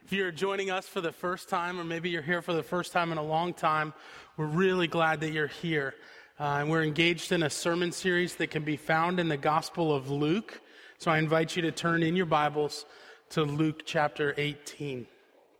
If you're joining us for the first time, or maybe you're here for the first time in a long time, we're really glad that you're here. And we're engaged in a sermon series that can be found in the Gospel of Luke. So I invite you to turn in your Bibles to Luke chapter 18.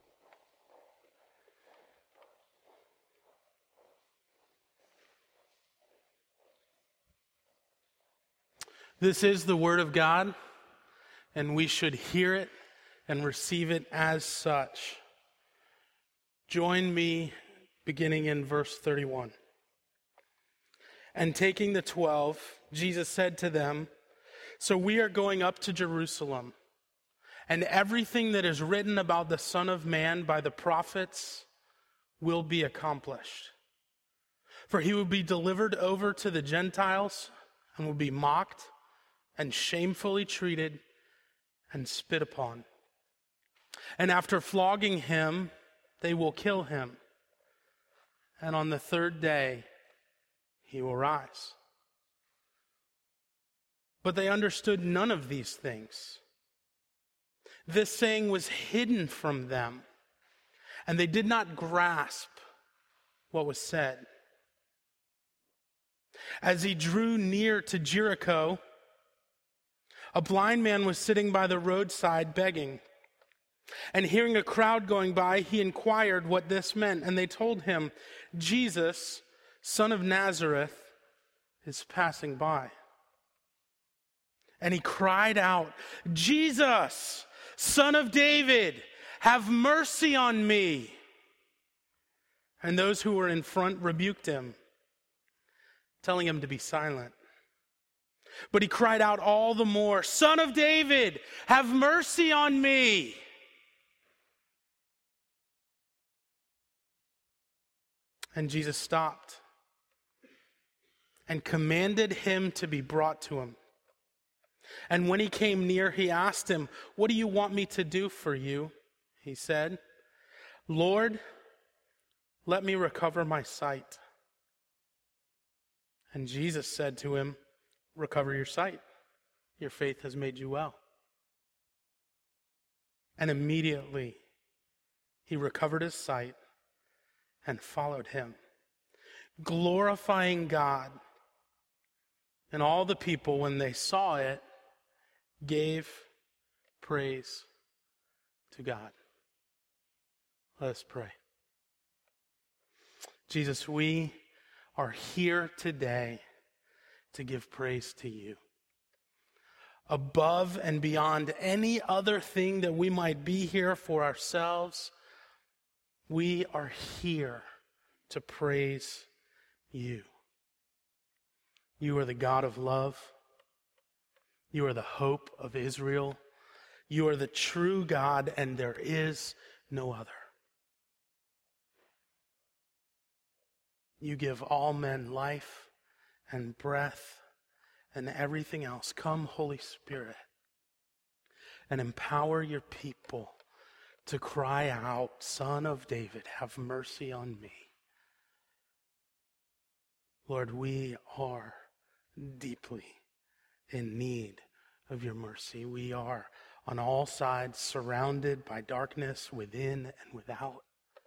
This is the Word of God, and we should hear it and receive it as such. Join me beginning in verse 31. And taking the 12, Jesus said to them, "So we are going up to Jerusalem, and everything that is written about the Son of Man by the prophets will be accomplished. For he will be delivered over to the Gentiles and will be mocked and shamefully treated and spit upon. And after flogging him, they will kill him. And on the third day, he will rise." But they understood none of these things. This saying was hidden from them, and they did not grasp what was said. As he drew near to Jericho, a blind man was sitting by the roadside begging. And hearing a crowd going by, he inquired what this meant. And they told him, "Jesus, son of Nazareth, is passing by." And he cried out, "Jesus, son of David, have mercy on me." And those who were in front rebuked him, telling him to be silent. But he cried out all the more, "Son of David, have mercy on me." And Jesus stopped and commanded him to be brought to him. And when he came near, he asked him, "What do you want me to do for you?" He said, "Lord, let me recover my sight." And Jesus said to him, "Recover your sight. Your faith has made you well." And immediately he recovered his sight and followed him, glorifying God. And all the people, when they saw it, gave praise to God. Let us pray. Jesus, we are here today to give praise to you. Above and beyond any other thing that we might be here for ourselves, we are here to praise you. You are the God of love. You are the hope of Israel. You are the true God, and there is no other. You give all men life and breath and everything else. Come, Holy Spirit, and empower your people to cry out, "Son of David, have mercy on me." Lord, we are deeply in need of your mercy. We are on all sides surrounded by darkness within and without.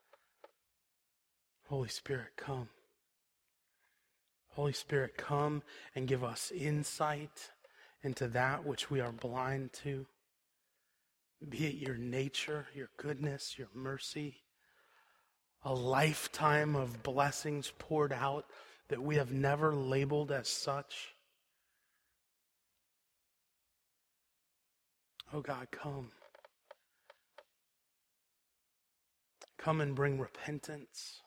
Holy Spirit, come. Holy Spirit, come and give us insight into that which we are blind to. Be it your nature, your goodness, your mercy, a lifetime of blessings poured out that we have never labeled as such. Oh God, come. Come and bring repentance.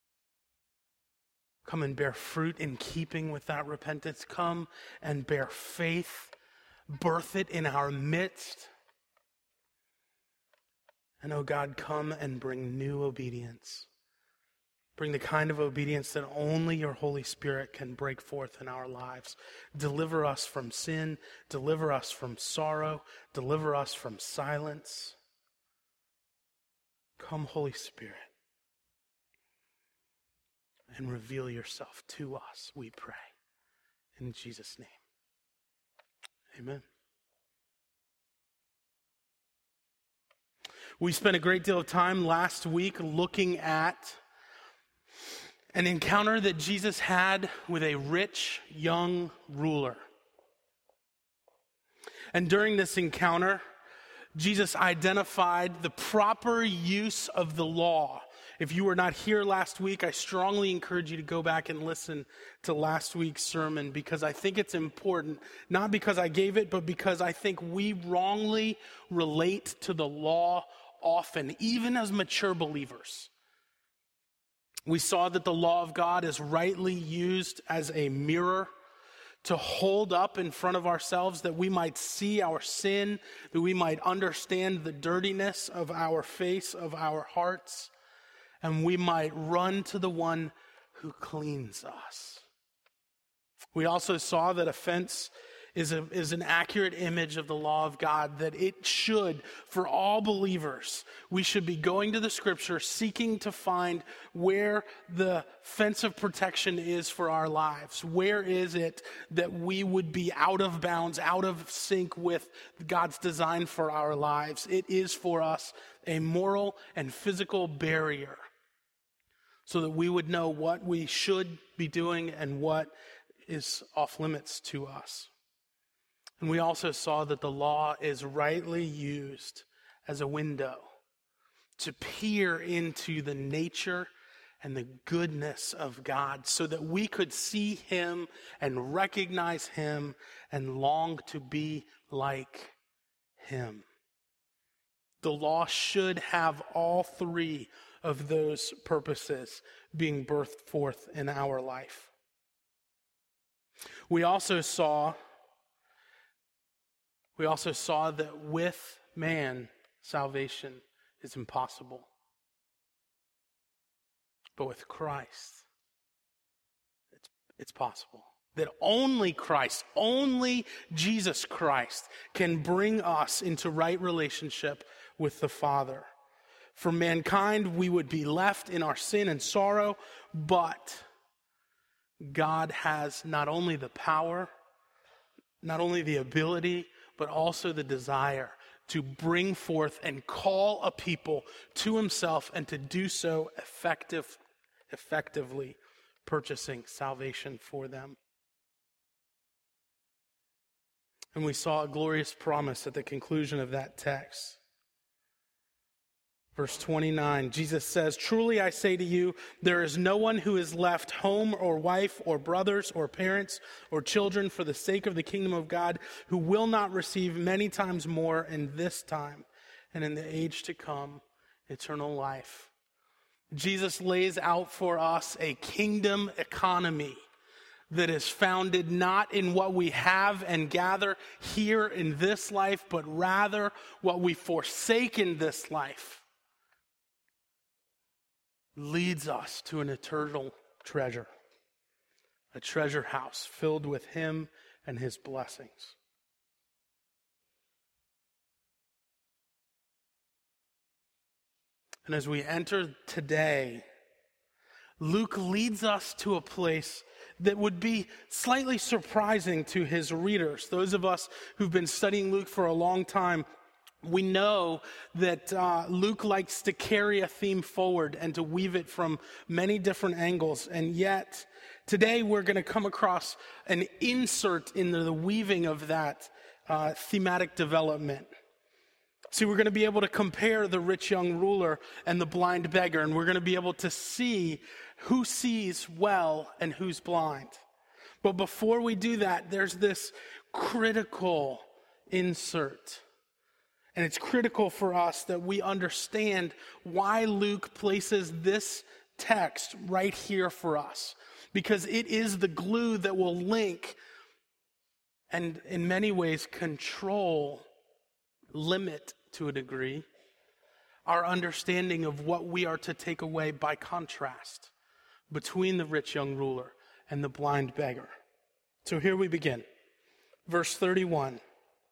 Come and bear fruit in keeping with that repentance. Come and bear faith. Birth it in our midst. And oh God, come and bring new obedience. Bring the kind of obedience that only your Holy Spirit can break forth in our lives. Deliver us from sin. Deliver us from sorrow. Deliver us from silence. Come, Holy Spirit, and reveal yourself to us, we pray. In Jesus' name, amen. We spent a great deal of time last week looking at an encounter that Jesus had with a rich young ruler. And during this encounter, Jesus identified the proper use of the law. If you were not here last week, I strongly encourage you to go back and listen to last week's sermon, because I think it's important, not because I gave it, but because I think we wrongly relate to the law often, even as mature believers. We saw that the law of God is rightly used as a mirror to hold up in front of ourselves, that we might see our sin, that we might understand the dirtiness of our face, of our hearts, and we might run to the one who cleans us. We also saw that offense is an accurate image of the law of God, that it should, for all believers, we should be going to the scripture, seeking to find where the fence of protection is for our lives. Where is it that we would be out of bounds, out of sync with God's design for our lives? It is for us a moral and physical barrier, so that we would know what we should be doing and what is off limits to us. And we also saw that the law is rightly used as a window to peer into the nature and the goodness of God, so that we could see him and recognize him and long to be like him. The law should have all three of those purposes being birthed forth in our life. We also saw that with man, salvation is impossible. But with Christ, it's possible. That only Christ, only Jesus Christ can bring us into right relationship with the Father. For mankind, we would be left in our sin and sorrow, but God has not only the power, not only the ability, but also the desire to bring forth and call a people to himself, and to do so effectively, purchasing salvation for them. And we saw a glorious promise at the conclusion of that text. Verse 29, Jesus says, "Truly I say to you, there is no one who has left home or wife or brothers or parents or children for the sake of the kingdom of God who will not receive many times more in this time and in the age to come eternal life." Jesus lays out for us a kingdom economy that is founded not in what we have and gather here in this life, but rather what we forsake in this life leads us to an eternal treasure, a treasure house filled with him and his blessings. And as we enter today, Luke leads us to a place that would be slightly surprising to his readers. Those of us who've been studying Luke for a long time, we know that Luke likes to carry a theme forward and to weave it from many different angles. And yet, today we're going to come across an insert in the weaving of that thematic development. See, we're going to be able to compare the rich young ruler and the blind beggar, and we're going to be able to see who sees well and who's blind. But before we do that, there's this critical insert. And it's critical for us that we understand why Luke places this text right here for us. Because it is the glue that will link and in many ways control, limit to a degree, our understanding of what we are to take away by contrast between the rich young ruler and the blind beggar. So here we begin. Verse 31.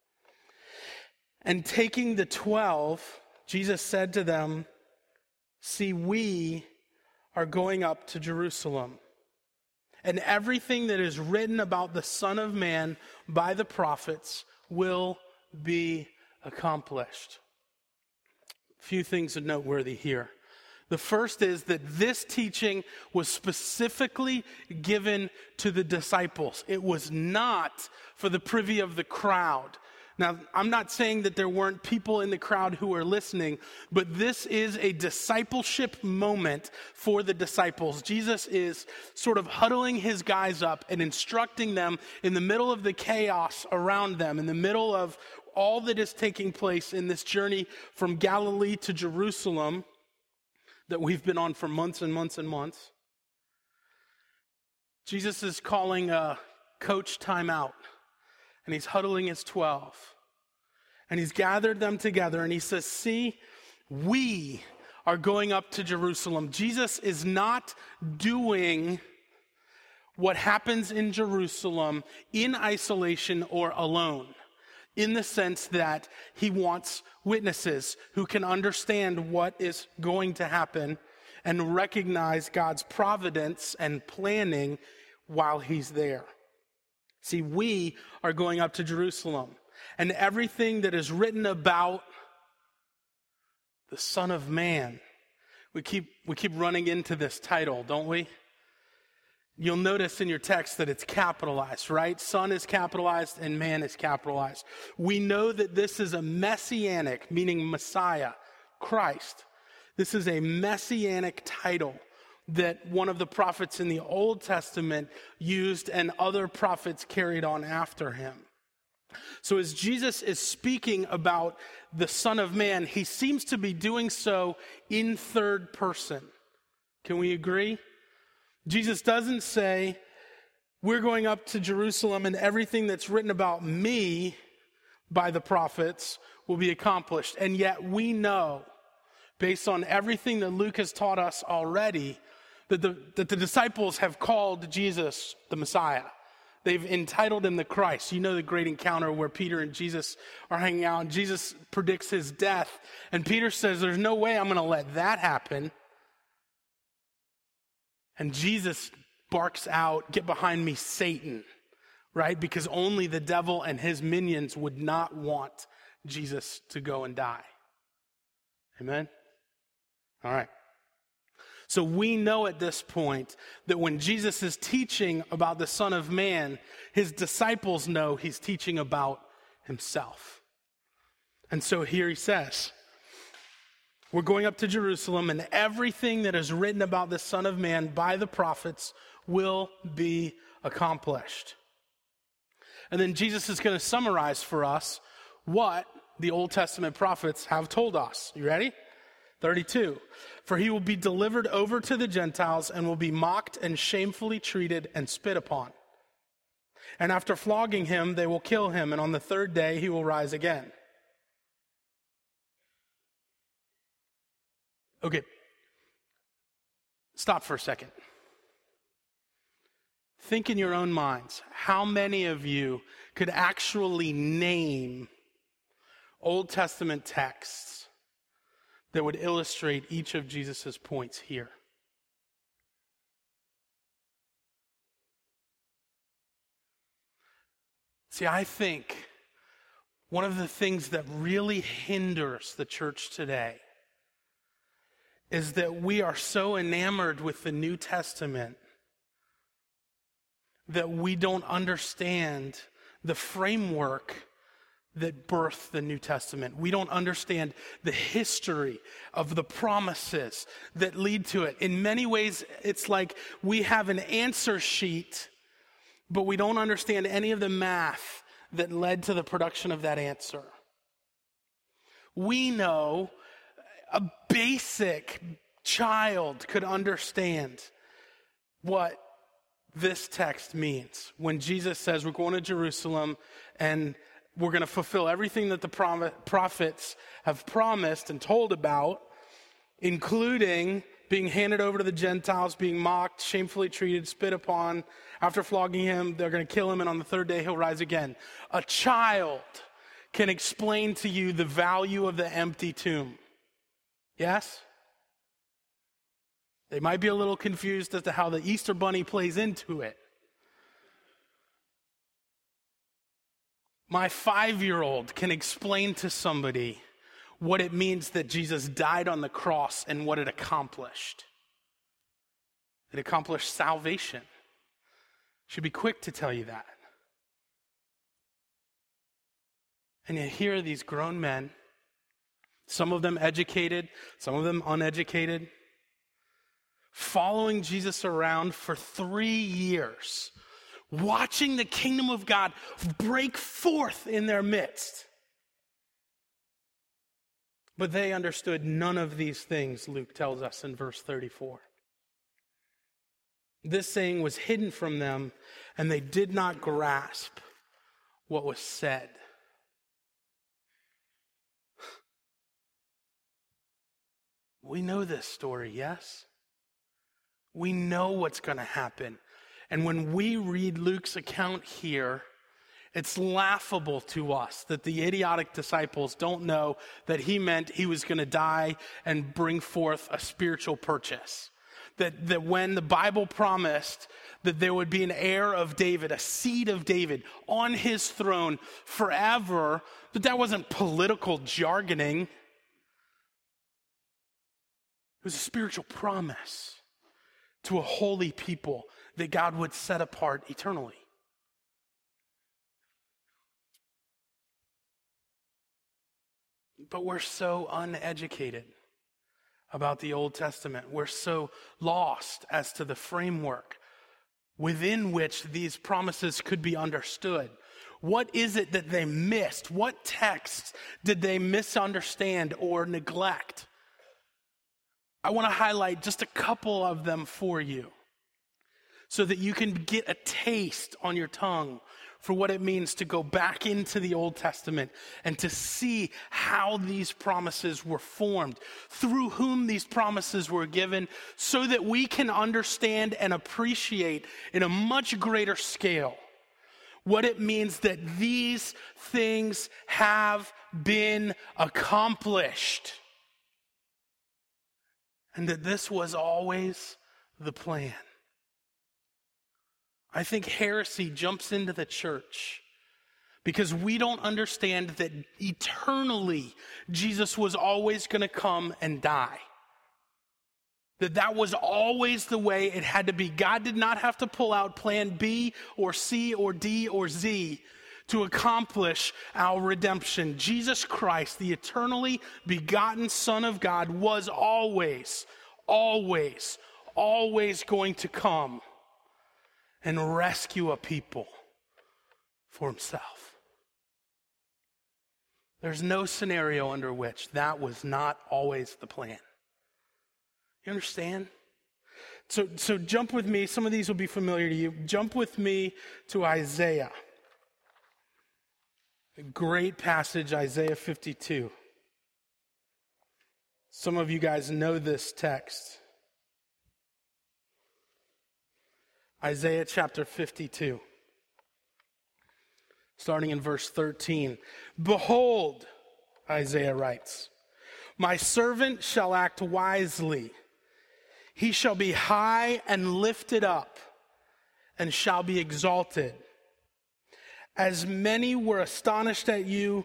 "And taking the 12, Jesus said to them, 'See, we are going up to Jerusalem, and everything that is written about the Son of Man by the prophets will be accomplished.'" few things noteworthy here. The first is that this teaching was specifically given to the disciples. It was not for the privy of the crowd. Now, I'm not saying that there weren't people in the crowd who were listening, but this is a discipleship moment for the disciples. Jesus is sort of huddling his guys up and instructing them in the middle of the chaos around them, in the middle of all that is taking place in this journey from Galilee to Jerusalem that we've been on for months and months and months. Jesus is calling a coach timeout, and he's huddling his 12. And he's gathered them together, and he says, see, we are going up to Jerusalem. Jesus is not doing what happens in Jerusalem in isolation or alone, in the sense that he wants witnesses who can understand what is going to happen and recognize God's providence and planning while he's there. See, we are going up to Jerusalem, and everything that is written about the Son of Man, we keep running into this title, don't we? You'll notice in your text that it's capitalized, right? Son is capitalized and man is capitalized. We know that this is a messianic, meaning Messiah, Christ. This is a messianic title that one of the prophets in the Old Testament used and other prophets carried on after him. So as Jesus is speaking about the Son of Man, he seems to be doing so in third person. Can we agree? Jesus doesn't say, we're going up to Jerusalem and everything that's written about me by the prophets will be accomplished. And yet we know, based on everything that Luke has taught us already, that the disciples have called Jesus the Messiah. They've entitled him the Christ. You know the great encounter where Peter and Jesus are hanging out, and Jesus predicts his death. And Peter says, there's no way I'm going to let that happen. And Jesus barks out, get behind me, Satan, right? Because only the devil and his minions would not want Jesus to go and die. Amen? All right. So we know at this point that when Jesus is teaching about the Son of Man, his disciples know he's teaching about himself. And so here he says, we're going up to Jerusalem, and everything that is written about the Son of Man by the prophets will be accomplished. And then Jesus is going to summarize for us what the Old Testament prophets have told us. You ready? 32. For he will be delivered over to the Gentiles and will be mocked and shamefully treated and spit upon. And after flogging him, they will kill him, and on the third day he will rise again. Okay, stop for a second. Think in your own minds, how many of you could actually name Old Testament texts that would illustrate each of Jesus' points here? See, I think one of the things that really hinders the church today is that we are so enamored with the New Testament that we don't understand the framework that birthed the New Testament. We don't understand the history of the promises that lead to it. In many ways, it's like we have an answer sheet, but we don't understand any of the math that led to the production of that answer. We know a basic child could understand what this text means when Jesus says we're going to Jerusalem and we're going to fulfill everything that the prophets have promised and told about, including being handed over to the Gentiles, being mocked, shamefully treated, spit upon. After flogging him, they're going to kill him, and on the third day he'll rise again. A child can explain to you the value of the empty tomb. Yes? They might be a little confused as to how the Easter Bunny plays into it. My 5-year-old can explain to somebody what it means that Jesus died on the cross and what it accomplished. It accomplished salvation. Should be quick to tell you that. And yet here are these grown men, some of them educated, some of them uneducated, following Jesus around for 3 years, watching the kingdom of God break forth in their midst. But they understood none of these things, Luke tells us in verse 34. This saying was hidden from them, and they did not grasp what was said. We know this story, yes? We know what's going to happen. And when we read Luke's account here, it's laughable to us that the idiotic disciples don't know that he meant he was going to die and bring forth a spiritual purchase. That when the Bible promised that there would be an heir of David, a seed of David on his throne forever, that wasn't political jargoning. It was a spiritual promise to a holy people that God would set apart eternally. But we're so uneducated about the Old Testament. We're so lost as to the framework within which these promises could be understood. What is it that they missed? What texts did they misunderstand or neglect? I want to highlight just a couple of them for you so that you can get a taste on your tongue for what it means to go back into the Old Testament and to see how these promises were formed, through whom these promises were given, so that we can understand and appreciate in a much greater scale what it means that these things have been accomplished. And that this was always the plan. I think heresy jumps into the church because we don't understand that eternally Jesus was always going to come and die. That was always the way it had to be. God did not have to pull out plan B or C or D or Z to accomplish our redemption. Jesus Christ, the eternally begotten Son of God, was always going to come and rescue a people for himself. There's no scenario under which that was not always the plan. You understand? So jump with me. Some of these will be familiar to you. Jump with me to Isaiah. A great passage, Isaiah 52. Some of you guys know this text. Isaiah chapter 52. Starting in verse 13. Behold, Isaiah writes, my servant shall act wisely. He shall be high and lifted up, and shall be exalted. As many were astonished at you,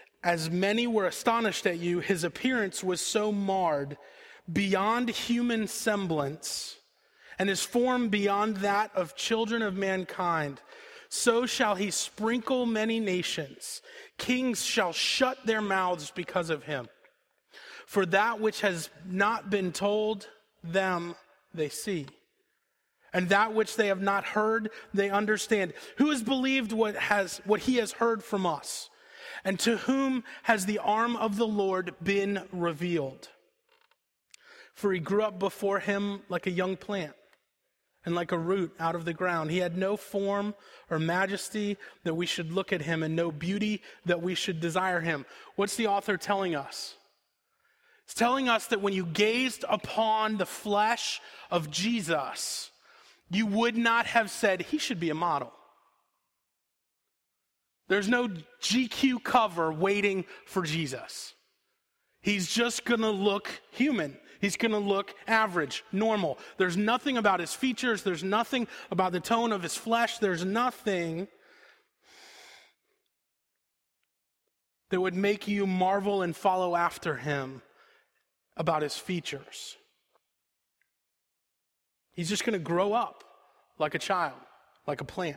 his appearance was so marred beyond human semblance, and his form beyond that of children of mankind. So shall he sprinkle many nations. Kings shall shut their mouths because of him. For that which has not been told them they see, and that which they have not heard they understand. Who has believed what he has heard from us? And to whom has the arm of the Lord been revealed? For he grew up before him like a young plant, and like a root out of the ground. He had no form or majesty that we should look at him, and no beauty that we should desire him. What's the author telling us? It's telling us that when you gazed upon the flesh of Jesus, you would not have said, he should be a model. There's no GQ cover waiting for Jesus. He's just going to look human. He's going to look average, normal. There's nothing about his features. There's nothing about the tone of his flesh. There's nothing that would make you marvel and follow after him about his features. He's just going to grow up like a child, like a plant.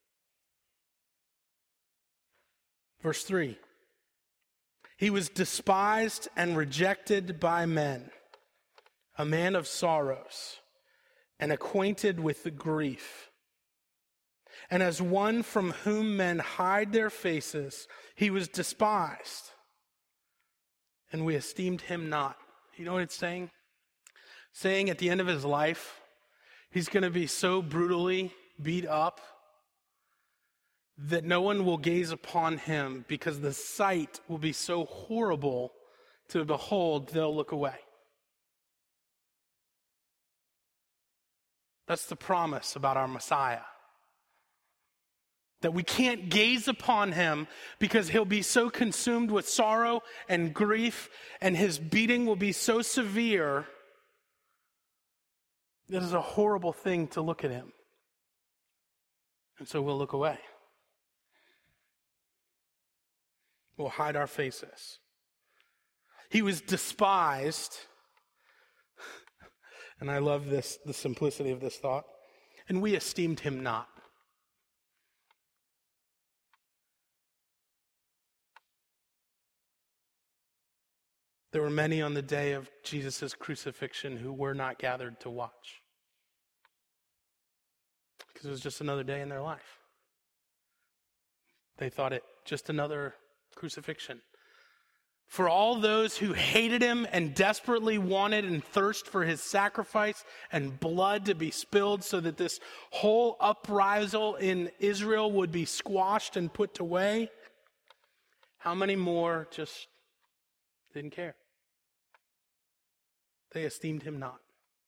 Verse 3. He was despised and rejected by men, a man of sorrows and acquainted with the grief. And as one from whom men hide their faces, he was despised, and we esteemed him not. You know what it's saying? Saying at the end of his life, he's going to be so brutally beat up that no one will gaze upon him because the sight will be so horrible to behold, they'll look away. That's the promise about our Messiah. That we can't gaze upon him because he'll be so consumed with sorrow and grief, and his beating will be so severe. It is a horrible thing to look at him. And so we'll look away. We'll hide our faces. He was despised. And I love this, the simplicity of this thought. And we esteemed him not. There were many on the day of Jesus' crucifixion who were not gathered to watch. Because it was just another day in their life. They thought it just another crucifixion. For all those who hated him and desperately wanted and thirst for his sacrifice and blood to be spilled so that this whole uprisal in Israel would be squashed and put away, how many more just didn't care? They esteemed him not.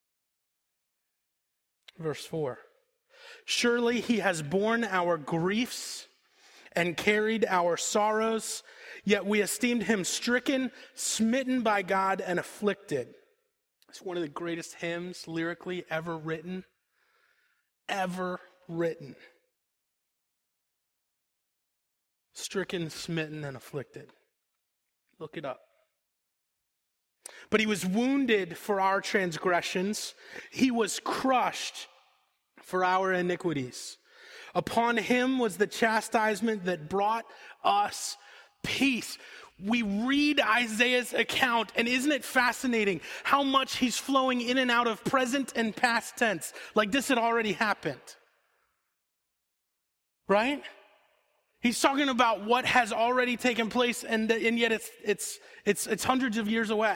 Verse 4. Surely he has borne our griefs and carried our sorrows, yet we esteemed him stricken, smitten by God, and afflicted. It's one of the greatest hymns lyrically ever written. Ever written. Stricken, smitten, and afflicted. Look it up. But he was wounded for our transgressions. He was crushed for our iniquities. Upon him was the chastisement that brought us peace. We read Isaiah's account, and isn't it fascinating how much he's flowing in and out of present and past tense, like this had already happened. Right? He's talking about what has already taken place, and yet it's hundreds of years away.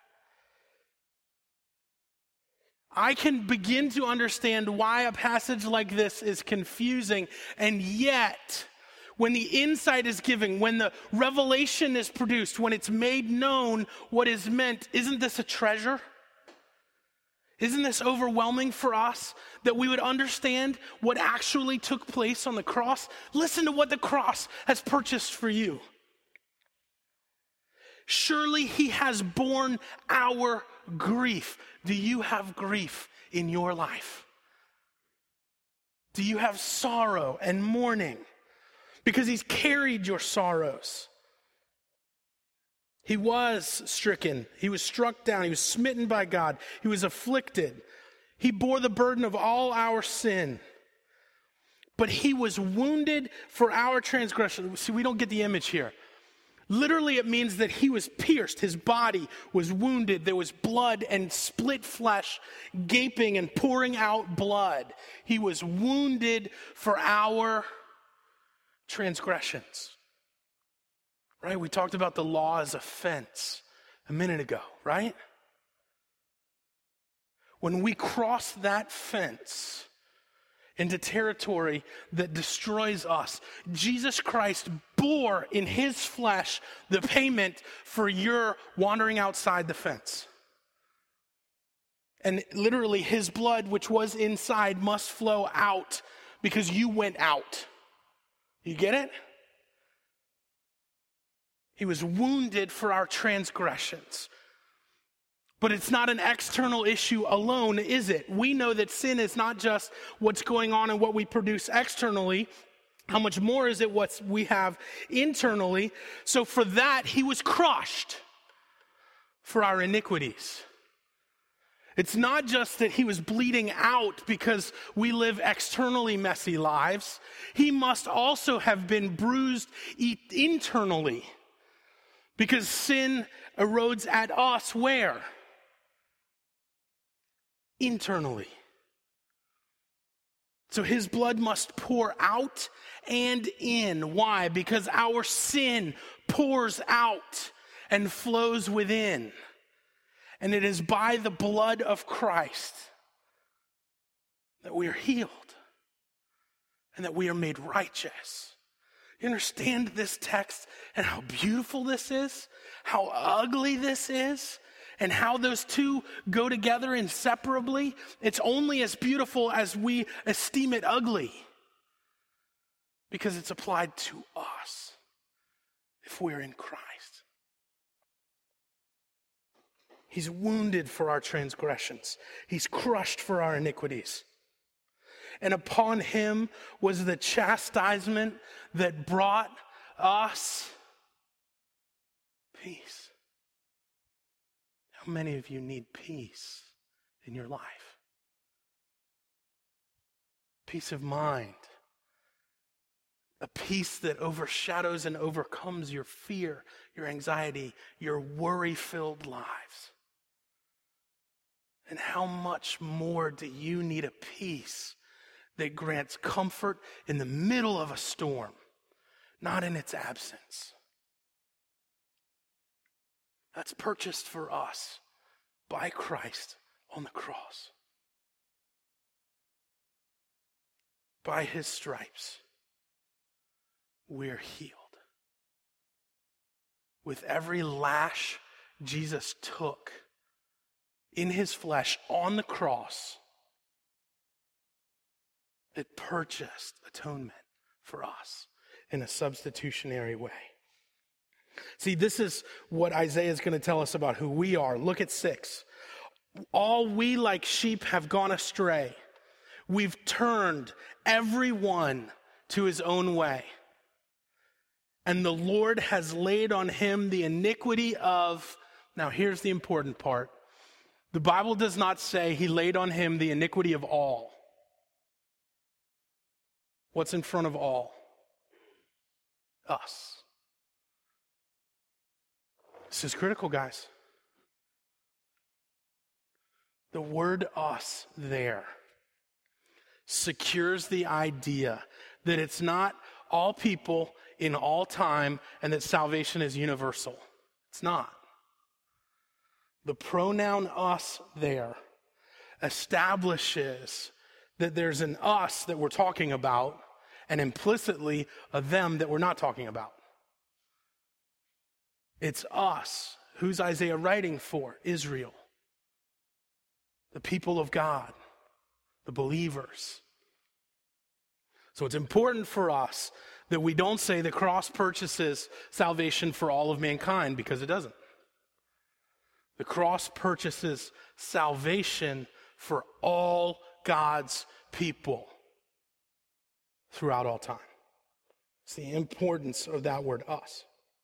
I can begin to understand why a passage like this is confusing, and yet, when the insight is given, when the revelation is produced, when it's made known what is meant, isn't this a treasure? Isn't this overwhelming for us that we would understand what actually took place on the cross? Listen to what the cross has purchased for you. Surely he has borne our grief. Do you have grief in your life? Do you have sorrow and mourning? Because he's carried your sorrows. He was stricken. He was struck down. He was smitten by God. He was afflicted. He bore the burden of all our sin. But he was wounded for our transgression. See, we don't get the image here. Literally, it means that he was pierced. His body was wounded. There was blood and split flesh, gaping and pouring out blood. He was wounded for our transgressions. Right? We talked about the law as a fence a minute ago, right? When we cross that fence into territory that destroys us, Jesus Christ bore in his flesh the payment for your wandering outside the fence. And literally his blood, which was inside, must flow out because you went out. You get it? He was wounded for our transgressions. But it's not an external issue alone, is it? We know that sin is not just what's going on and what we produce externally. how much more is it what we have internally? So for that, he was crushed for our iniquities. It's not just that he was bleeding out because we live externally messy lives. He must also have been bruised internally because sin erodes at us where? Internally. So his blood must pour out and in. Why? Because our sin pours out and flows within. And it is by the blood of Christ that we are healed and that we are made righteous. You understand this text and how beautiful this is, how ugly this is, and how those two go together inseparably? It's only as beautiful as we esteem it ugly because it's applied to us if we're in Christ. He's wounded for our transgressions. He's crushed for our iniquities. And upon him was the chastisement that brought us peace. How many of you need peace in your life? Peace of mind. A peace that overshadows and overcomes your fear, your anxiety, your worry-filled lives. And how much more do you need a peace that grants comfort in the middle of a storm, not in its absence? That's purchased for us by Christ on the cross. By his stripes, we're healed. With every lash Jesus took in his flesh on the cross, it purchased atonement for us in a substitutionary way. See, this is what Isaiah is going to tell us about who we are. Look at 6. All we like sheep have gone astray. We've turned every one to his own way. And the Lord has laid on him the iniquity of, now here's the important part. The Bible does not say he laid on him the iniquity of all. What's in front of all? Us. This is critical, guys. The word us there secures the idea that it's not all people in all time and that salvation is universal. It's not. The pronoun us there establishes that there's an us that we're talking about and implicitly a them that we're not talking about. It's us. Who's Isaiah writing for? Israel. The people of God. The believers. So it's important for us that we don't say the cross purchases salvation for all of mankind, because it doesn't. The cross purchases salvation for all God's people throughout all time. It's the importance of that word, us.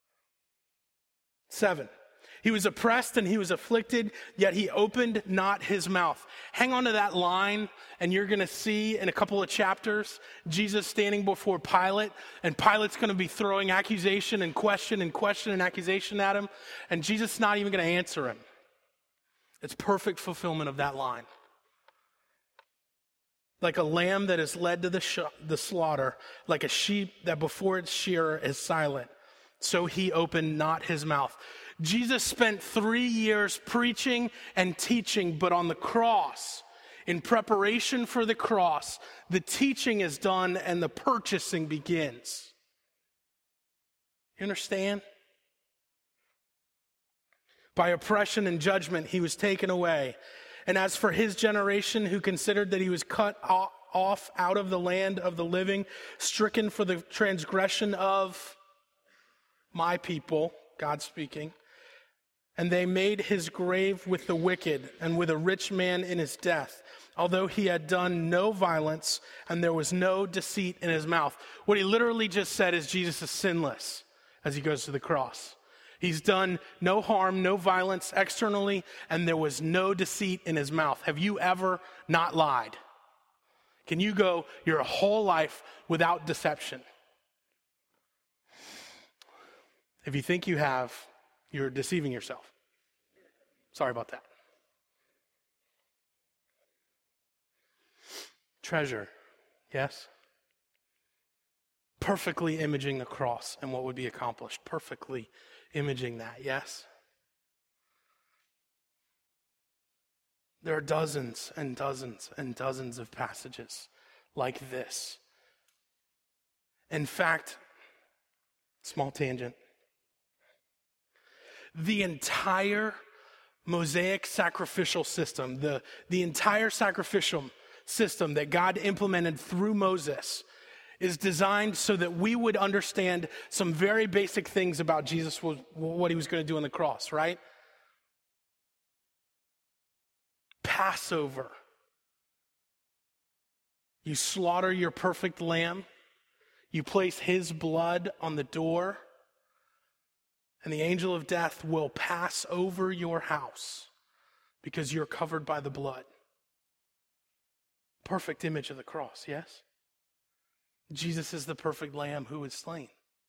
7, he was oppressed and he was afflicted, yet he opened not his mouth. Hang on to that line, and you're going to see in a couple of chapters, Jesus standing before Pilate, and Pilate's going to be throwing accusation and question and accusation at him, and Jesus is not even going to answer him. It's perfect fulfillment of that line. Like a lamb that is led to the slaughter, like a sheep that before its shearer is silent, so he opened not his mouth. Jesus spent 3 years preaching and teaching, but on the cross, in preparation for the cross, the teaching is done and the purchasing begins. You understand? By oppression and judgment, he was taken away. And as for his generation, who considered that he was cut off out of the land of the living, stricken for the transgression of my people, God speaking, and they made his grave with the wicked and with a rich man in his death, although he had done no violence and there was no deceit in his mouth. What he literally just said is Jesus is sinless as he goes to the cross. He's done no harm, no violence externally, and there was no deceit in his mouth. Have you ever not lied? Can you go your whole life without deception? If you think you have, you're deceiving yourself. Sorry about that. Treasure, yes? Perfectly imaging the cross and what would be accomplished. Perfectly imaging that, yes? There are dozens and dozens and dozens of passages like this. In fact, small tangent, the entire Mosaic sacrificial system, the entire sacrificial system that God implemented through Moses is designed so that we would understand some very basic things about Jesus, what he was going to do on the cross, right? Passover. You slaughter your perfect lamb. You place his blood on the door. And the angel of death will pass over your house because you're covered by the blood. Perfect image of the cross, yes? Jesus is the perfect lamb who was slain.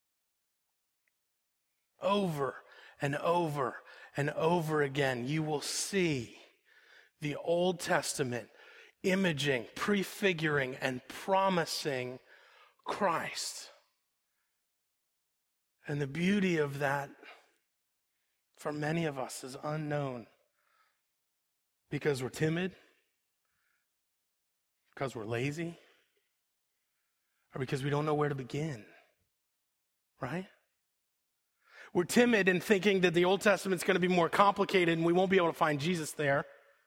Over and over and over again, you will see the Old Testament imaging, prefiguring, and promising Christ. And the beauty of that for many of us is unknown because we're timid, because we're lazy, or because we don't know where to begin, right? We're timid in thinking that the Old Testament's going to be more complicated and we won't be able to find Jesus there.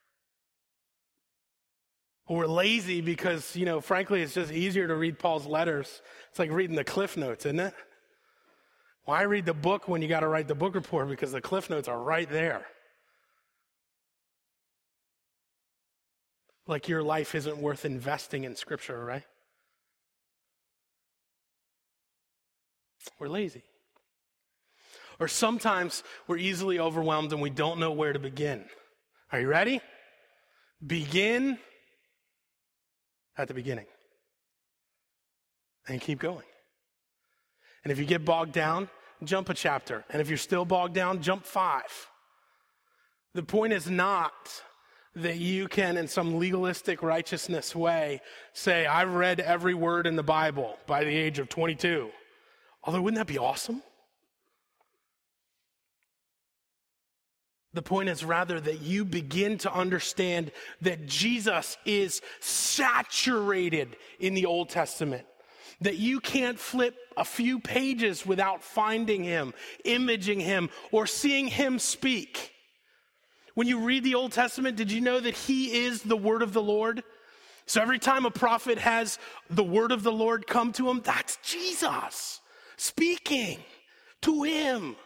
Or we're lazy because, frankly, it's just easier to read Paul's letters. It's like reading the Cliff Notes, isn't it? Why read the book when you got to write the book report? Because the Cliff Notes are right there. Like your life isn't worth investing in Scripture, right? We're lazy. Or sometimes we're easily overwhelmed and we don't know where to begin. Are you ready? Begin at the beginning. And keep going. And if you get bogged down, jump a chapter. And if you're still bogged down, jump 5. The point is not that you can, in some legalistic righteousness way, say, I've read every word in the Bible by the age of 22. Although, wouldn't that be awesome? The point is rather that you begin to understand that Jesus is saturated in the Old Testament. That you can't flip a few pages without finding him, imaging him, or seeing him speak. When you read the Old Testament, did you know that he is the word of the Lord? So every time a prophet has the word of the Lord come to him, that's Jesus speaking to him.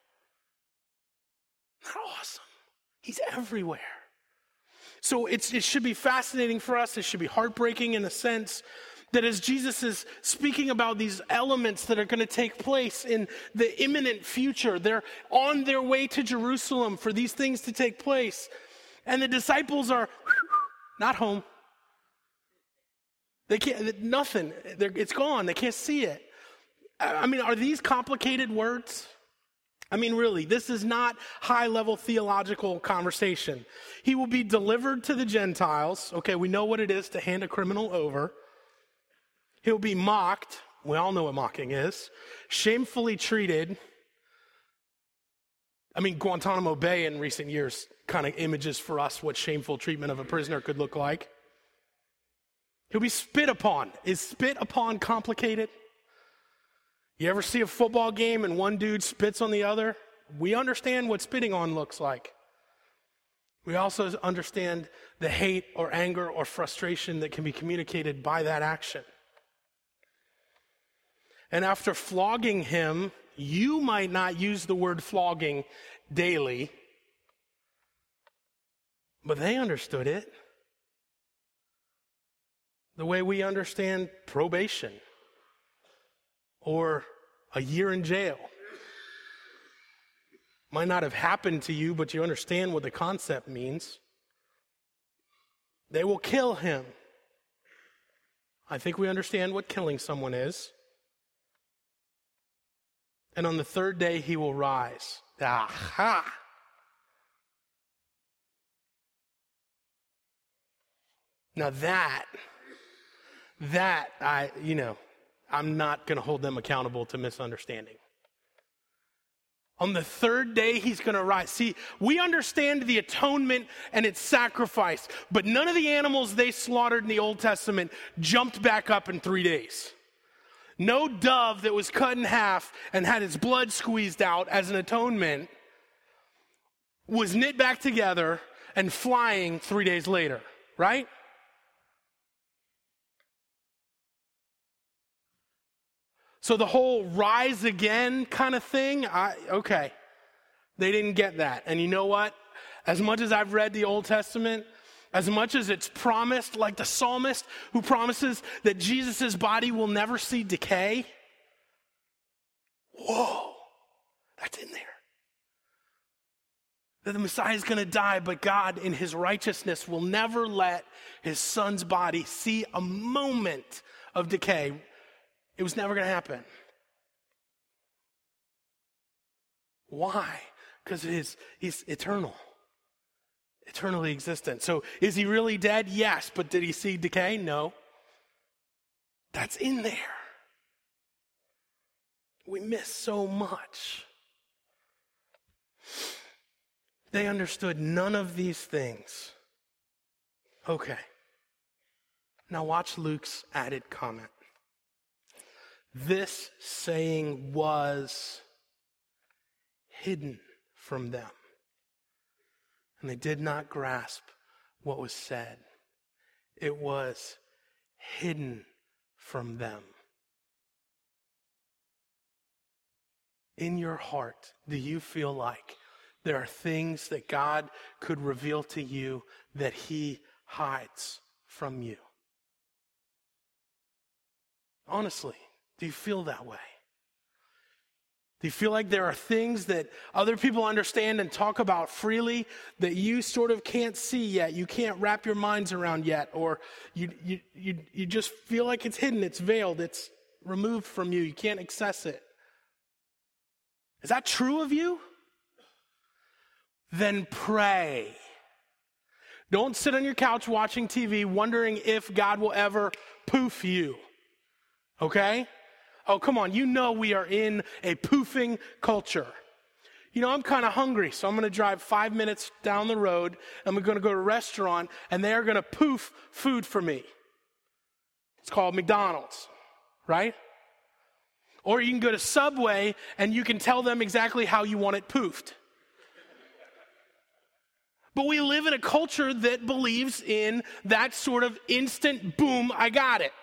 Isn't that awesome? He's everywhere. So it should be fascinating for us. It should be heartbreaking in a sense that as Jesus is speaking about these elements that are going to take place in the imminent future, they're on their way to Jerusalem for these things to take place. And the disciples are not home. They can't, nothing. It's gone. They can't see it. I mean, are these complicated words? I mean, really, this is not high-level theological conversation. He will be delivered to the Gentiles. Okay, we know what it is to hand a criminal over. He'll be mocked. We all know what mocking is. Shamefully treated. I mean, Guantanamo Bay in recent years kind of images for us what shameful treatment of a prisoner could look like. He'll be spit upon. Is spit upon complicated? You ever see a football game and one dude spits on the other? We understand what spitting on looks like. We also understand the hate or anger or frustration that can be communicated by that action. And after flogging him, you might not use the word flogging daily, but they understood it. the way we understand probation or a year in jail. Might not have happened to you, but you understand what the concept means. They will kill him. I think we understand what killing someone is. And on the third day, he will rise. Aha! Now I'm not going to hold them accountable to misunderstanding. On the third day, he's going to rise. See, we understand the atonement and its sacrifice, but none of the animals they slaughtered in the Old Testament jumped back up in 3 days. No dove that was cut in half and had its blood squeezed out as an atonement was knit back together and flying 3 days later, right? So the whole rise again kind of thing, okay. They didn't get that. And you know what? As much as I've read the Old Testament, as much as it's promised, like the psalmist who promises that Jesus' body will never see decay, whoa, that's in there. That the Messiah is going to die, but God in his righteousness will never let his son's body see a moment of decay. It was never going to happen. Why? Because he's eternal. Eternally existent. So is he really dead? Yes. But did he see decay? No. That's in there. We miss so much. They understood none of these things. Okay. Now watch Luke's added comment. This saying was hidden from them, and they did not grasp what was said. It was hidden from them. In your heart, do you feel like there are things that God could reveal to you that he hides from you? Honestly. Do you feel that way? Do you feel like there are things that other people understand and talk about freely that you sort of can't see yet, you can't wrap your minds around yet, or you just feel like it's hidden, it's veiled, it's removed from you, you can't access it? Is that true of you? Then pray. Don't sit on your couch watching TV wondering if God will ever poof you. Okay? Oh, come on. You know we are in a poofing culture. You know, I'm kind of hungry, so I'm going to drive 5 minutes down the road, and we're going to go to a restaurant, and they are going to poof food for me. It's called McDonald's, right? Or you can go to Subway, and you can tell them exactly how you want it poofed. But we live in a culture that believes in that sort of instant, boom, I got it.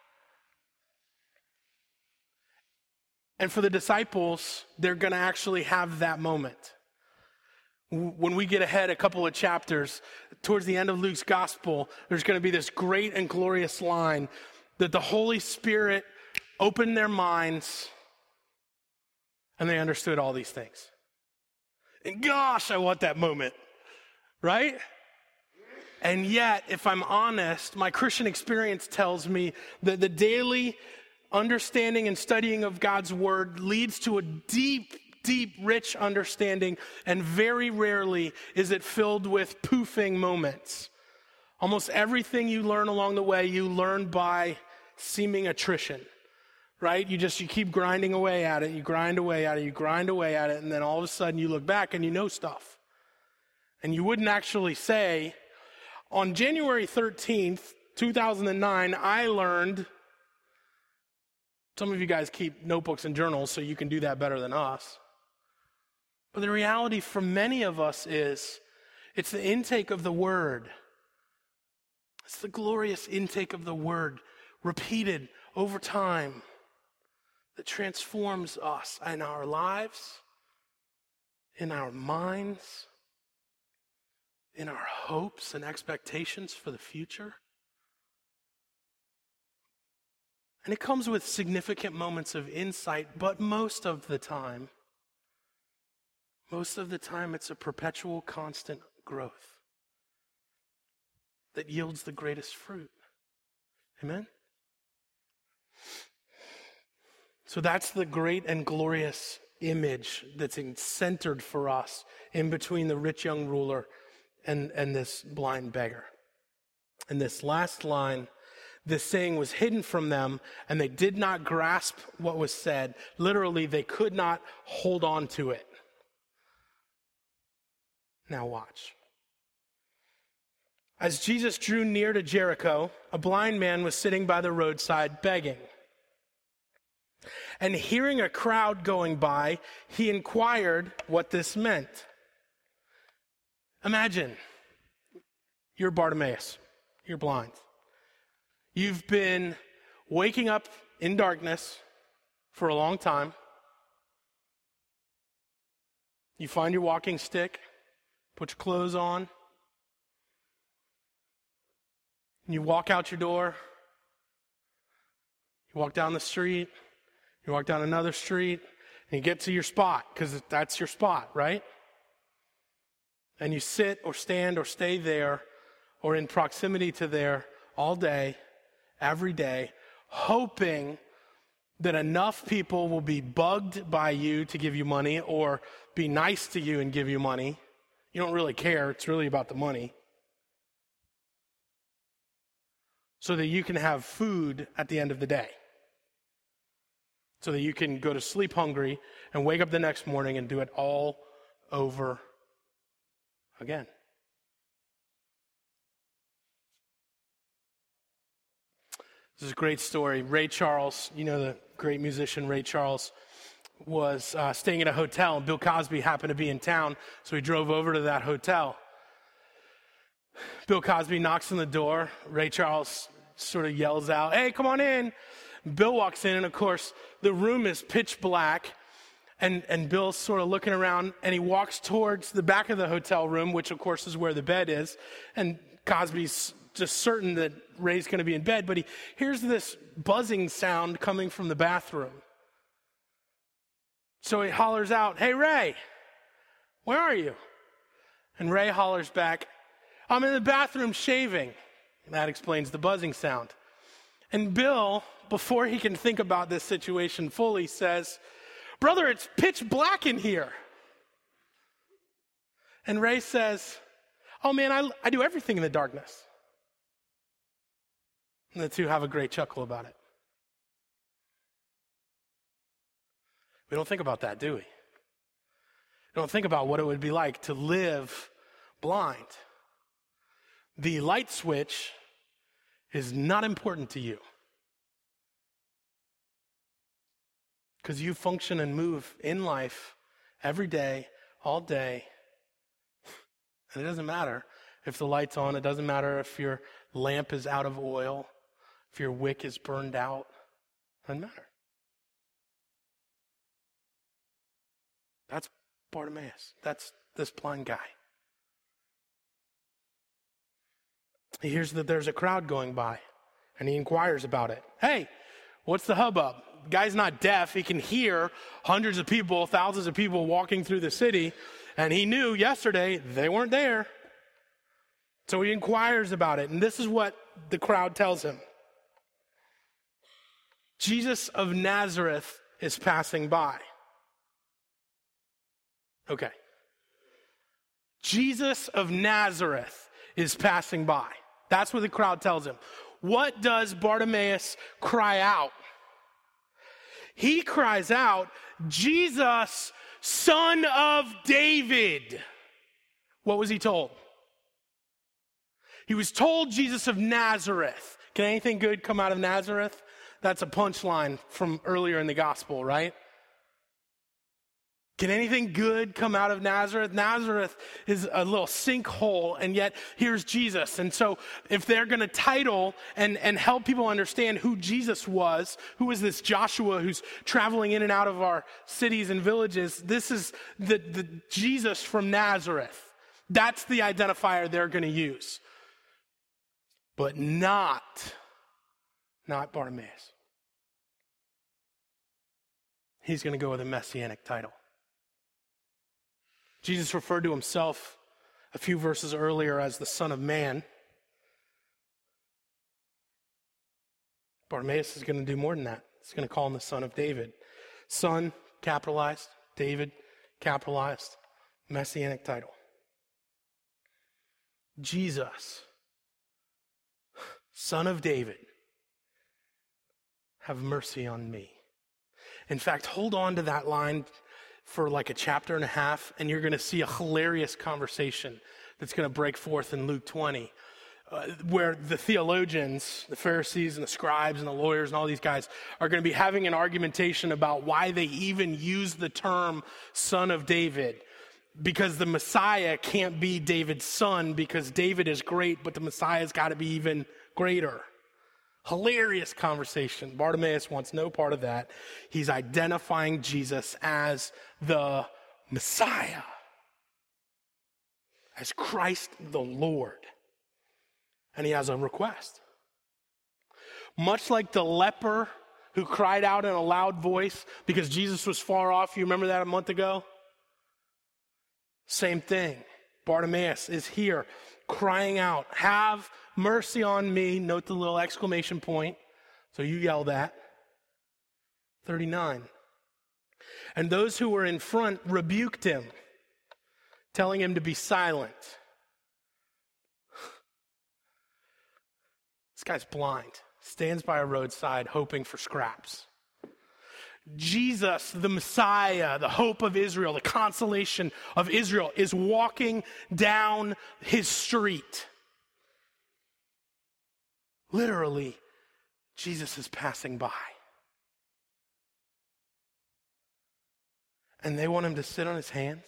And for the disciples, they're going to actually have that moment. When we get ahead a couple of chapters, towards the end of Luke's gospel, there's going to be this great and glorious line that the Holy Spirit opened their minds and they understood all these things. And gosh, I want that moment, right? And yet, if I'm honest, my Christian experience tells me that the daily understanding and studying of God's word leads to a deep, rich understanding, and very rarely is it filled with poofing moments. Almost everything you learn along the way, you learn by seeming attrition, right? You keep grinding away at it, you grind away at it, and then all of a sudden you look back and you know stuff. And you wouldn't actually say, on January 13th, 2009, I learned. Some of you guys keep notebooks and journals, so you can do that better than us. But the reality for many of us is, it's the intake of the word. It's the glorious intake of the word, repeated over time, that transforms us in our lives, in our minds, in our hopes and expectations for the future. And it comes with significant moments of insight, but most of the time, it's a perpetual, constant growth that yields the greatest fruit. Amen? So that's the great and glorious image that's centered for us in between the rich young ruler and this blind beggar. And this last line, this saying was hidden from them, and they did not grasp what was said. Literally, they could not hold on to it. Now watch. As Jesus drew near to Jericho, a blind man was sitting by the roadside begging. And hearing a crowd going by, he inquired what this meant. Imagine, you're Bartimaeus. You're blind. You've been waking up in darkness for a long time. You find your walking stick, put your clothes on, and you walk out your door. You walk down the street. You walk down another street, and you get to your spot, because that's your spot, right? And you sit or stand or stay there or in proximity to there all day, every day, hoping that enough people will be bugged by you to give you money or be nice to you and give you money. You don't really care. It's really about the money. So that you can have food at the end of the day. So that you can go to sleep hungry and wake up the next morning and do it all over again. This is a great story. Ray Charles, you know the great musician Ray Charles, was staying at a hotel, and Bill Cosby happened to be in town, so he drove over to that hotel. Bill Cosby knocks on the door. Ray Charles sort of yells out, "Hey, come on in." Bill walks in, and of course, the room is pitch black, and Bill's sort of looking around, and he walks towards the back of the hotel room, which of course is where the bed is, and Cosby's just certain that Ray's going to be in bed, but he hears this buzzing sound coming from the bathroom. So he hollers out, "Hey, Ray, where are you?" And Ray hollers back, "I'm in the bathroom shaving." And that explains the buzzing sound. And Bill, before he can think about this situation fully, says, "Brother, it's pitch black in here." And Ray says, "Oh man, I do everything in the darkness." And the two have a great chuckle about it. We don't think about that, do we? We don't think about what it would be like to live blind. The light switch is not important to you, because you function and move in life every day, all day, and it doesn't matter if the light's on. It doesn't matter if your lamp is out of oil, if your wick is burned out. It doesn't matter. That's Bartimaeus. That's this blind guy. He hears that there's a crowd going by, and he inquires about it. "Hey, what's the hubbub?" The guy's not deaf. He can hear hundreds of people, thousands of people walking through the city, and he knew yesterday they weren't there. So he inquires about it, and this is what the crowd tells him. Jesus of Nazareth is passing by. Okay. Jesus of Nazareth is passing by. That's what the crowd tells him. What does Bartimaeus cry out? He cries out, "Jesus, Son of David." What was he told? He was told Jesus of Nazareth. Can anything good come out of Nazareth? That's a punchline from earlier in the gospel, right? Can anything good come out of Nazareth? Nazareth is a little sinkhole, and yet here's Jesus. And so if they're going to title and help people understand who Jesus was, who is this Joshua who's traveling in and out of our cities and villages, this is the Jesus from Nazareth. That's the identifier they're going to use. But not Bartimaeus. He's going to go with a messianic title. Jesus referred to himself a few verses earlier as the Son of Man. Bartimaeus is going to do more than that. He's going to call him the Son of David. Son, capitalized. David, capitalized. Messianic title. Jesus, Son of David, have mercy on me. In fact, hold on to that line for like a chapter and a half, and you're going to see a hilarious conversation that's going to break forth in Luke 20, where the theologians, the Pharisees and the scribes and the lawyers and all these guys are going to be having an argumentation about why they even use the term Son of David. Because the Messiah can't be David's son because David is great, but the Messiah's got to be even greater. Hilarious conversation. Bartimaeus wants no part of that. He's identifying Jesus as the Messiah, as Christ the Lord. And he has a request. Much like the leper who cried out in a loud voice because Jesus was far off. You remember that a month ago? Same thing. Bartimaeus is here crying out, have mercy on me. Note the little exclamation point. So you yell that. 39. And those who were in front rebuked him, telling him to be silent. This guy's blind, stands by a roadside hoping for scraps. Jesus, the Messiah, the hope of Israel, the consolation of Israel, is walking down his street. Literally, Jesus is passing by. And they want him to sit on his hands.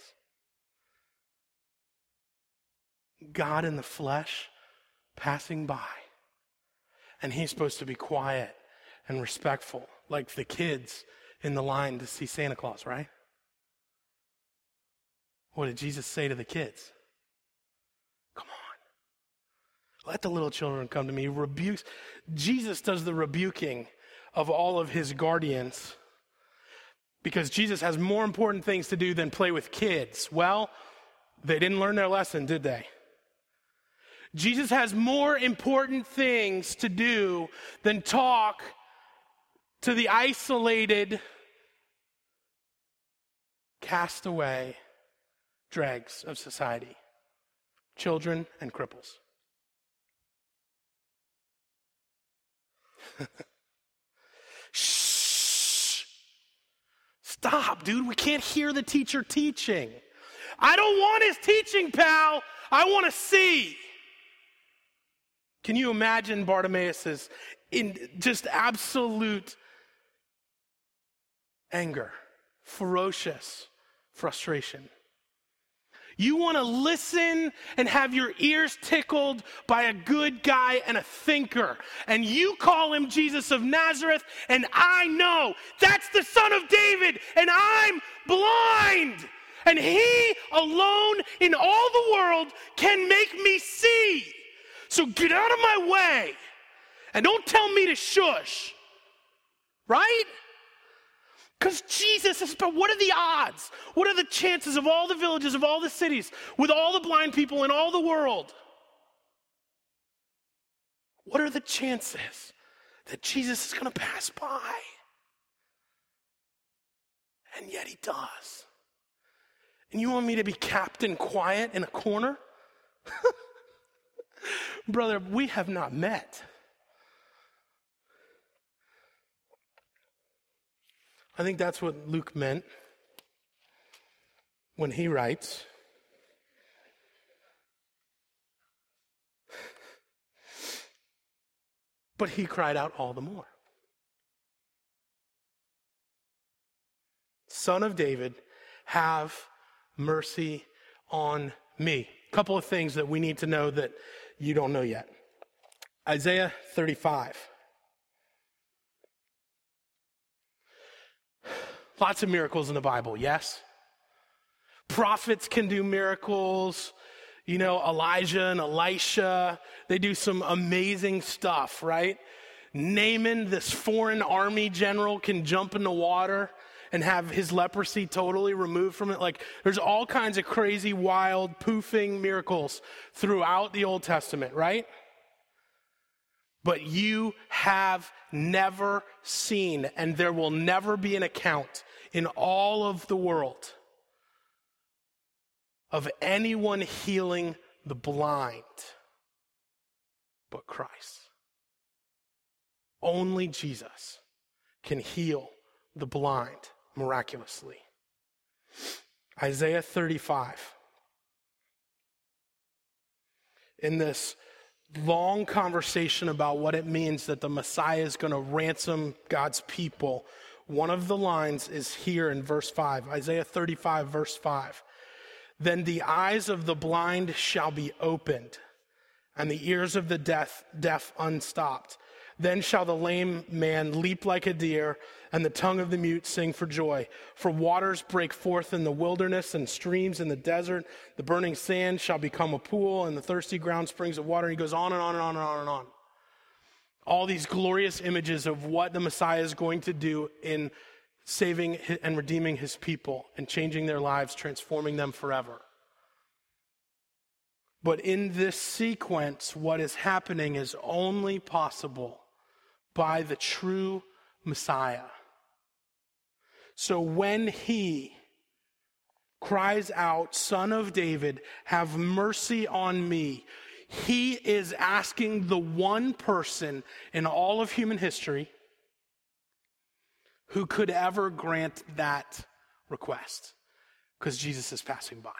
God in the flesh passing by. And he's supposed to be quiet and respectful, like the kids in the line to see Santa Claus, right? What did Jesus say to the kids? Come on. Let the little children come to me. Jesus does the rebuking of all of his guardians because Jesus has more important things to do than play with kids. Well, they didn't learn their lesson, did they? Jesus has more important things to do than talk to the isolated, castaway dregs of society, children and cripples. Shh! Stop, dude. We can't hear the teacher teaching. I don't want his teaching, pal. I want to see. Can you imagine Bartimaeus' in just absolute anger, ferocious frustration? You want to listen and have your ears tickled by a good guy and a thinker, and you call him Jesus of Nazareth, and I know that's the Son of David, and I'm blind, and he alone in all the world can make me see. So get out of my way and don't tell me to shush, right? Because Jesus is, but what are the odds? What are the chances of all the villages, of all the cities, with all the blind people in all the world? What are the chances that Jesus is going to pass by? And yet he does. And you want me to be Captain Quiet in a corner? Brother, we have not met. I think that's what Luke meant when he writes, but he cried out all the more. Son of David, have mercy on me. A couple of things that we need to know that you don't know yet. Isaiah 35. Lots of miracles in the Bible, yes? Prophets can do miracles. You know, Elijah and Elisha, they do some amazing stuff, right? Naaman, this foreign army general, can jump in the water and have his leprosy totally removed from it. Like, there's all kinds of crazy, wild, poofing miracles throughout the Old Testament, right? But you have never seen, and there will never be an account in all of the world of anyone healing the blind but Christ. Only Jesus can heal the blind miraculously. Isaiah 35. In this long conversation about what it means that the Messiah is going to ransom God's people, one of the lines is here in verse 5. Isaiah 35, verse 5. Then the eyes of the blind shall be opened, and the ears of the deaf unstopped. Then shall the lame man leap like a deer, and the tongue of the mute sing for joy. For waters break forth in the wilderness, and streams in the desert. The burning sand shall become a pool, and the thirsty ground springs of water. And he goes on and on and on and on and on. All these glorious images of what the Messiah is going to do in saving and redeeming his people and changing their lives, transforming them forever. But in this sequence, what is happening is only possible by the true Messiah. So when he cries out, "Son of David, have mercy on me," he is asking the one person in all of human history who could ever grant that request, because Jesus is passing by.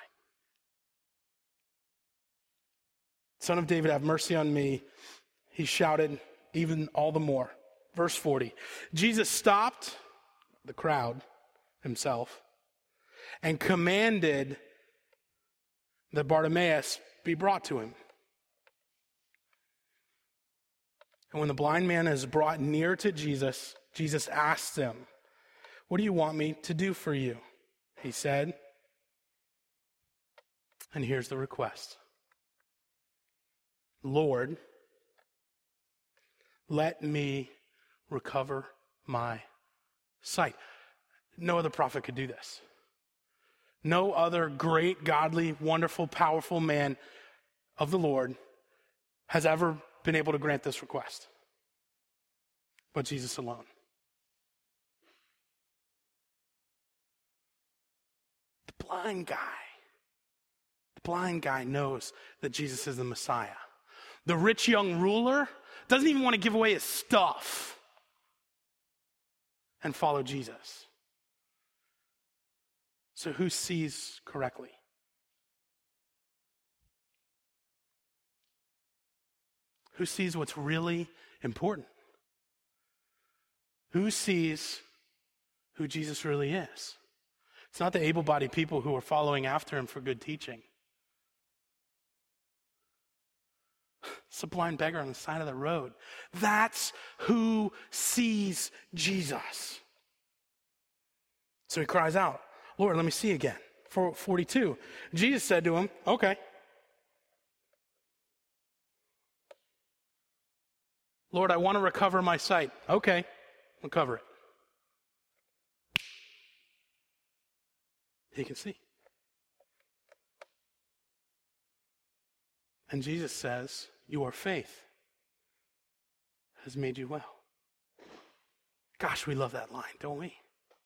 "Son of David, have mercy on me," he shouted even all the more. Verse 40, Jesus stopped the crowd himself and commanded that Bartimaeus be brought to him. And when the blind man is brought near to Jesus, Jesus asked him, "What do you want me to do for you?" He said, and here's the request: "Lord, let me recover my sight." No other prophet could do this. No other great, godly, wonderful, powerful man of the Lord has ever been able to grant this request, but Jesus alone. The blind guy knows that Jesus is the Messiah. The rich young ruler doesn't even want to give away his stuff and follow Jesus. So who sees correctly? Who sees what's really important? Who sees who Jesus really is? It's not the able-bodied people who are following after him for good teaching. It's a blind beggar on the side of the road. That's who sees Jesus. So he cries out, "Lord, let me see again." 42. Jesus said to him, "Okay. Lord, I want to recover my sight." "Okay, recover it." He can see. And Jesus says, "Your faith has made you well." Gosh, we love that line, don't we?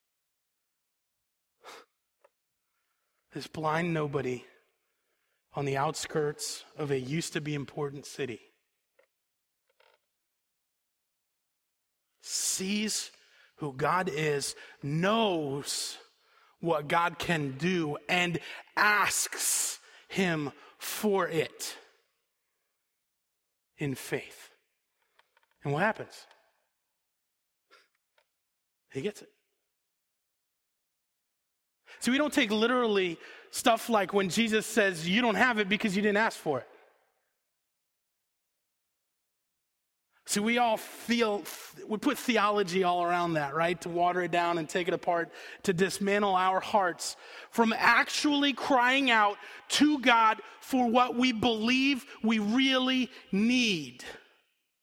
This blind nobody on the outskirts of a used-to-be important city sees who God is, knows what God can do, and asks him for it in faith. And what happens? He gets it. See, we don't take literally stuff like when Jesus says, "You don't have it because you didn't ask for it." See, we put theology all around that, right? To water it down and take it apart, to dismantle our hearts from actually crying out to God for what we believe we really need.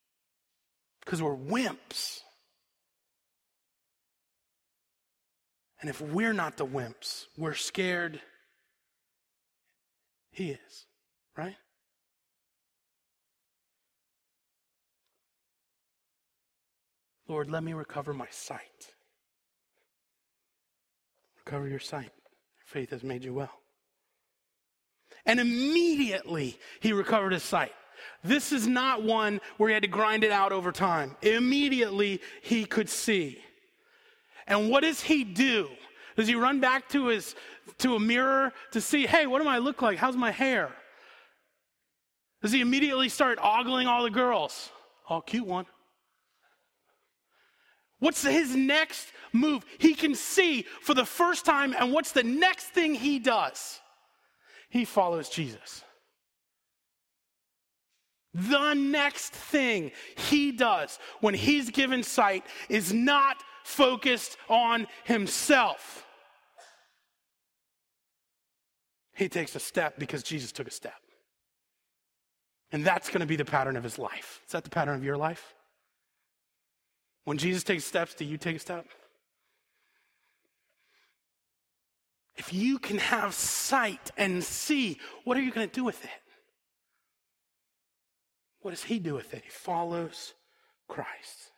Because we're wimps. And if we're not the wimps, we're scared, he is, right? Lord, let me recover my sight. Recover your sight. Your faith has made you well. And immediately he recovered his sight. This is not one where he had to grind it out over time. Immediately he could see. And what does he do? Does he run back to a mirror to see, hey, what do I look like? How's my hair? Does he immediately start ogling all the girls? Oh, cute one. What's his next move? He can see for the first time, and what's the next thing he does? He follows Jesus. The next thing he does when he's given sight is not focused on himself. He takes a step because Jesus took a step. And that's going to be the pattern of his life. Is that the pattern of your life? When Jesus takes steps, do you take a step? If you can have sight and see, what are you going to do with it? What does he do with it? He follows Christ.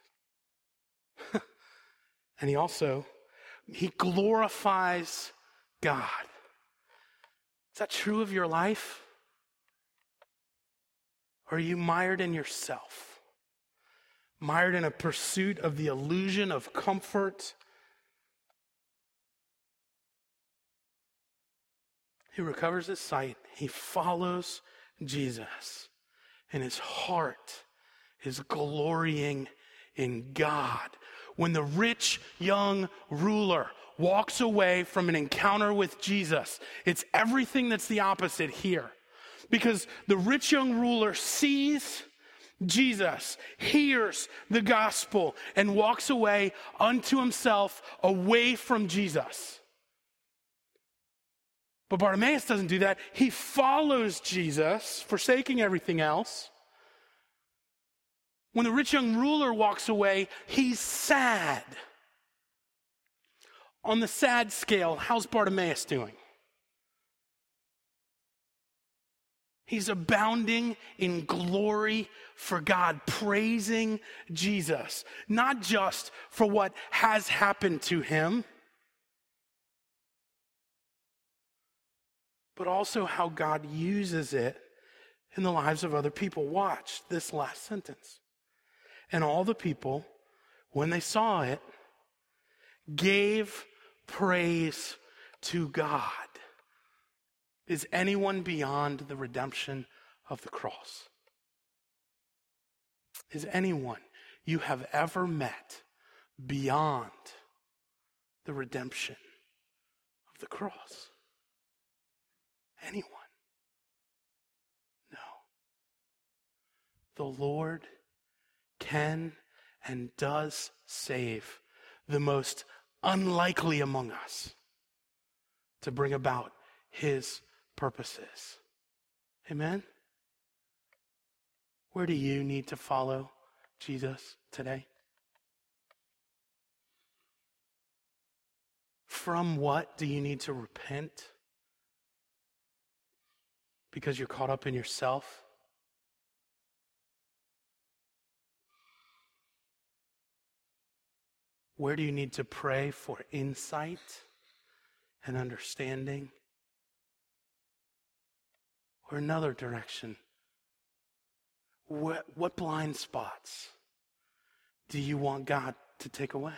And he glorifies God. Is that true of your life? Or are you mired in yourself? Mired in a pursuit of the illusion of comfort? He recovers his sight. He follows Jesus. And his heart is glorying in God. When the rich young ruler walks away from an encounter with Jesus, it's everything that's the opposite here. Because the rich young ruler sees Jesus, hears the gospel, and walks away unto himself, away from Jesus. But Bartimaeus doesn't do that. He follows Jesus, forsaking everything else. When the rich young ruler walks away, he's sad. On the sad scale, how's Bartimaeus doing? He's abounding in glory for God, praising Jesus, not just for what has happened to him, but also how God uses it in the lives of other people. Watch this last sentence. And all the people, when they saw it, gave praise to God. Is anyone beyond the redemption of the cross? Is anyone you have ever met beyond the redemption of the cross? Anyone? No. The Lord can and does save the most unlikely among us to bring about his purposes. Amen? Where do you need to follow Jesus today? From what do you need to repent? Because you're caught up in yourself? Where do you need to pray for insight and understanding? Or another direction? What blind spots do you want God to take away?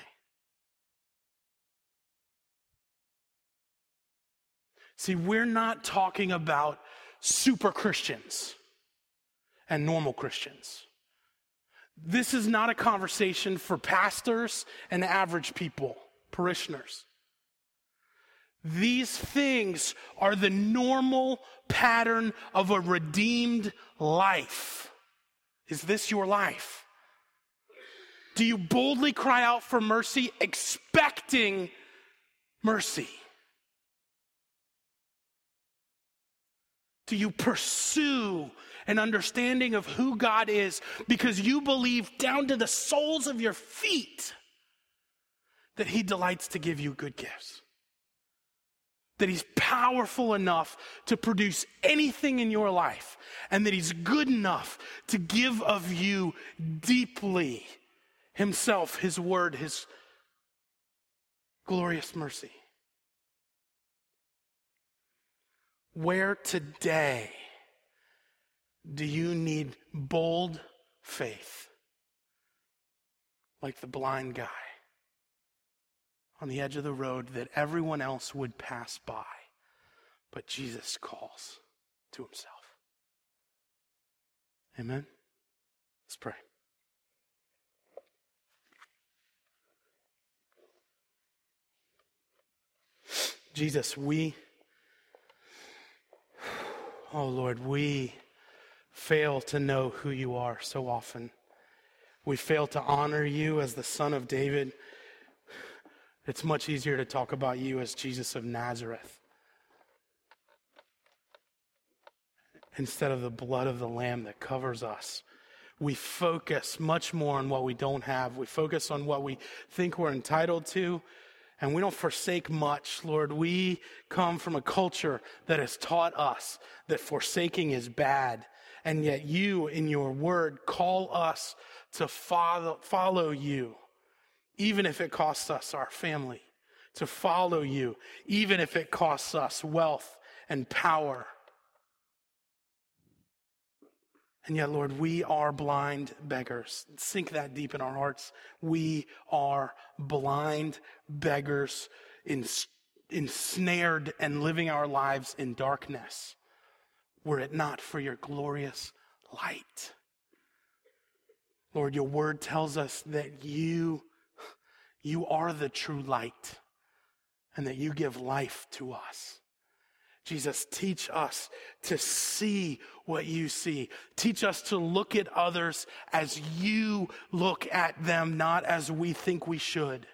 See, we're not talking about super Christians and normal Christians. This is not a conversation for pastors and average people, parishioners. These things are the normal pattern of a redeemed life. Is this your life? Do you boldly cry out for mercy, expecting mercy? Do you pursue an understanding of who God is because you believe down to the soles of your feet that he delights to give you good gifts. That he's powerful enough to produce anything in your life, and that he's good enough to give of you deeply himself, his word, his glorious mercy. Where today do you need bold faith, like the blind guy on the edge of the road that everyone else would pass by, but Jesus calls to himself? Amen? Let's pray. Jesus, oh Lord, we fail to know who you are so often. We fail to honor you as the Son of David. It's much easier to talk about you as Jesus of Nazareth instead of the blood of the Lamb that covers us. We focus much more on what we don't have. We focus on what we think we're entitled to, and we don't forsake much. Lord, we come from a culture that has taught us that forsaking is bad, and yet you, in your word, call us to follow you, even if it costs us our family, to follow you, even if it costs us wealth and power. And yet, Lord, we are blind beggars. Sink that deep in our hearts. We are blind beggars, ensnared and living our lives in darkness, were it not for your glorious light. Lord, your word tells us that you are the true light and that you give life to us. Jesus, teach us to see what you see. Teach us to look at others as you look at them, not as we think we should.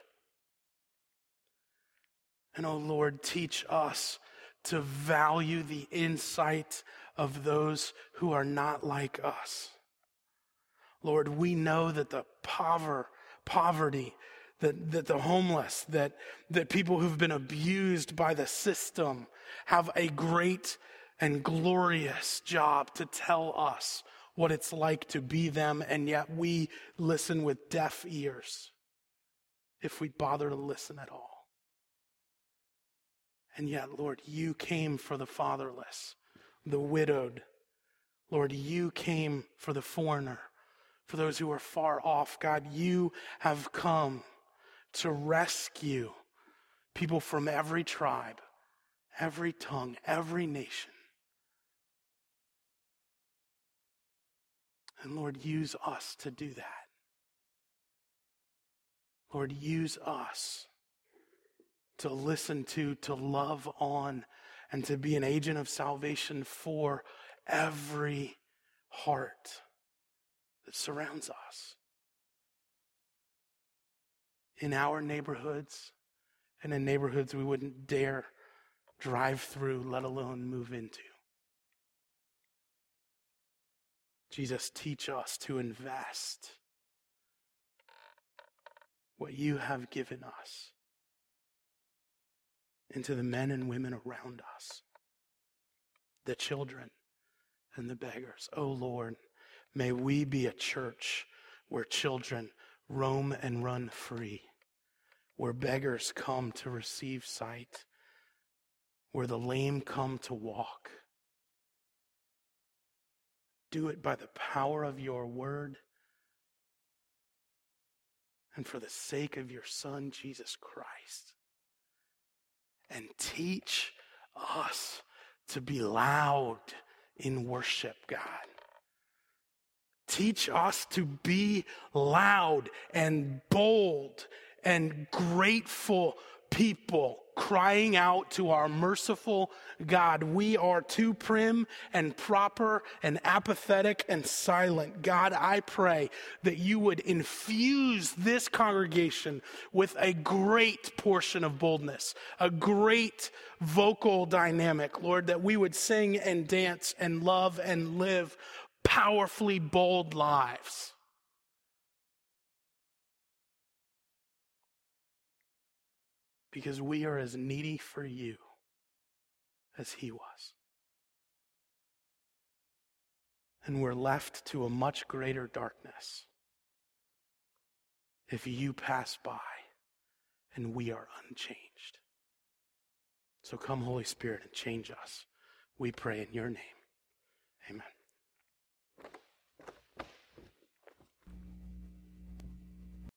And oh Lord, teach us to value the insight of those who are not like us. Lord, we know that the poverty, that the homeless, that people who've been abused by the system have a great and glorious job to tell us what it's like to be them, and yet we listen with deaf ears, if we bother to listen at all. And yet, Lord, you came for the fatherless, the widowed. Lord, you came for the foreigner, for those who are far off. God, you have come to rescue people from every tribe, every tongue, every nation. And Lord, use us to do that. Lord, use us to listen to love on, and to be an agent of salvation for every heart that surrounds us. In our neighborhoods, and in neighborhoods we wouldn't dare drive through, let alone move into. Jesus, teach us to invest what you have given us into the men and women around us, the children and the beggars. Oh Lord, may we be a church where children roam and run free, where beggars come to receive sight, where the lame come to walk. Do it by the power of your word and for the sake of your Son, Jesus Christ. And teach us to be loud in worship, God. Teach us to be loud and bold and grateful people, crying out to our merciful God. We are too prim and proper and apathetic and silent. God, I pray that you would infuse this congregation with a great portion of boldness, a great vocal dynamic, Lord, that we would sing and dance and love and live powerfully bold lives. because we are as needy for you as he was. And we're left to a much greater darkness if you pass by and we are unchanged. So come, Holy Spirit, and change us. We pray in your name. Amen.